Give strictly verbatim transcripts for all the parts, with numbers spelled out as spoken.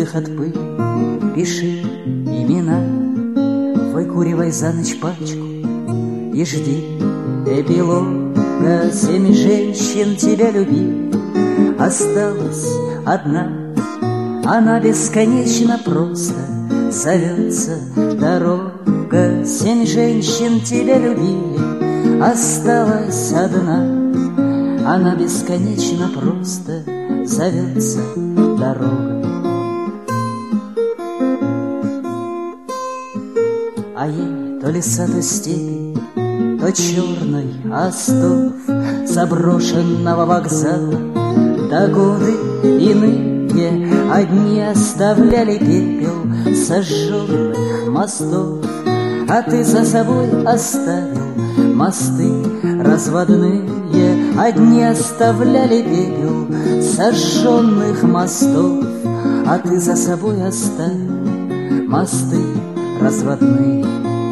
седых от пыли, пиши имена, выкуривай за ночь пачку и жди эпилога. Семь женщин тебя любили, осталась одна, она бесконечно просто зовется дорога. Семь женщин тебя любили, осталась одна, она бесконечно просто зовется дорога. А ей то леса, то степи, то черный остов заброшенного вокзала, до годы иные одни оставляли пепел сожженных мостов. А ты за собой оставил мосты разводные, одни оставляли пепел сожженных мостов. А ты за собой оставил мосты разводные.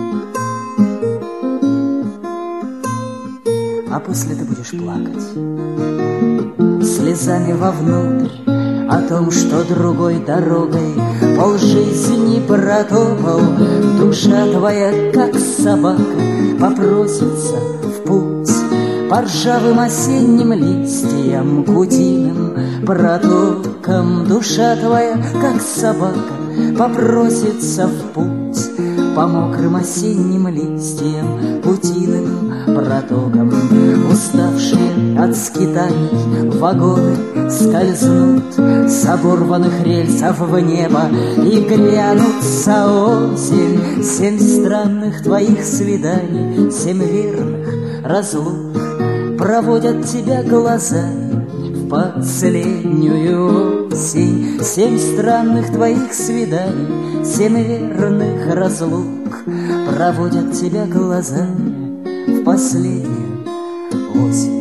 А после ты будешь плакать слезами вовнутрь о том, что другой дорогой полжизни протопал. Душа твоя, как собака, попросится в путь по ржавым осенним листьям, кутиным протокам. Душа твоя, как собака, попросится в путь по мокрым осенним листьям, путиным протокам. Уставшие от скитаний вагоны скользнут с оборванных рельсов в небо, и грянутся осень. Семь странных твоих свиданий, семь верных разлук проводят тебя глазами в последнюю осень. Семь странных твоих свиданий, семь верных разлук проводят тебя глазами в последнюю осень.